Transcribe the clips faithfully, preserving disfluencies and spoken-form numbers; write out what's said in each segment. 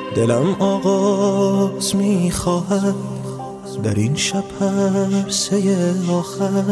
دلم آغاز میخواهد در این شب پرسه آخر،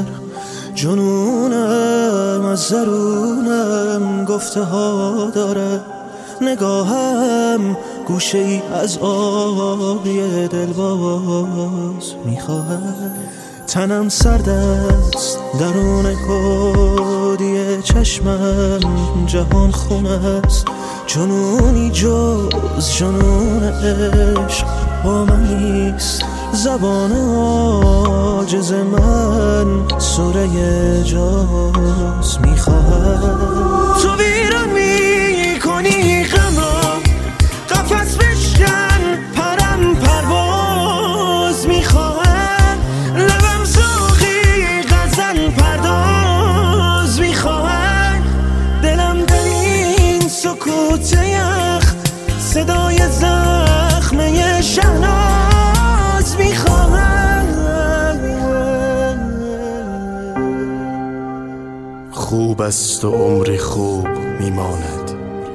جنونم از درونم گفته ها داره، نگاهم گوشه ای از آبی دلباز میخواهد. تنم سرد است درون گودی چشمم جهان خونه است، جنونی جز جنون عشق با من نیست. زبان عاجز من سوره جاز میخواهد. تو ویران میکنی غم را، قفس بشکن پرم پرواز میخواهد. لبم زوغی غزل پرداز میخواهد. دلم در این سکوت یخ صدای زخمه شهناز میخواهد. خوب است و عمری خوب میماند،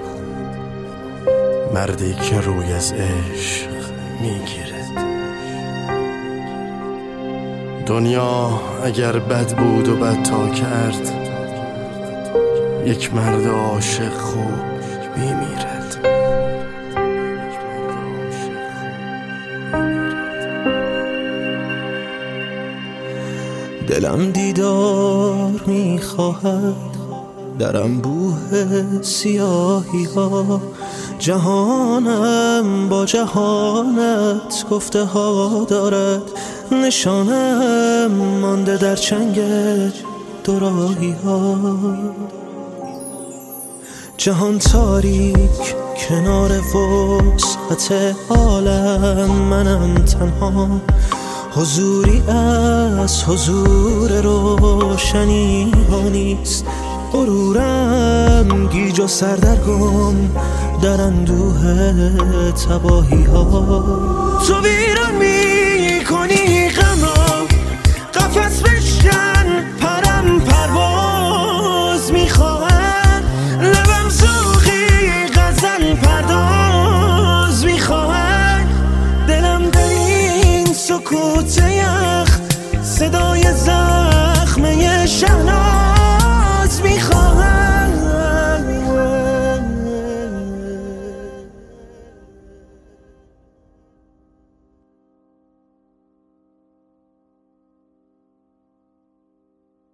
مردی که روی از عشق میگیرد. دنیا اگر بد بود و بد تا کرد، یک مرد عاشق خوب میمیرد. دلم دیدار میخواهد در انبوه سیاهی ها، جهانم با جهانت گفته ها دارد، نشانم مانده در چنگ دوراهی ها. جهان تاریک کنار وسعت عالم، منم تنها، حضوری از حضور روشنی ها نیست. غرورم گیج و سردرگم در اندوه تباهی ها. تو ویران میکنی غم را، قفس بشکن پرم پرواز میخواهد. لبم زوغی غزل پرداز میخواهد. دلم در این سکوت یخ صدای زخم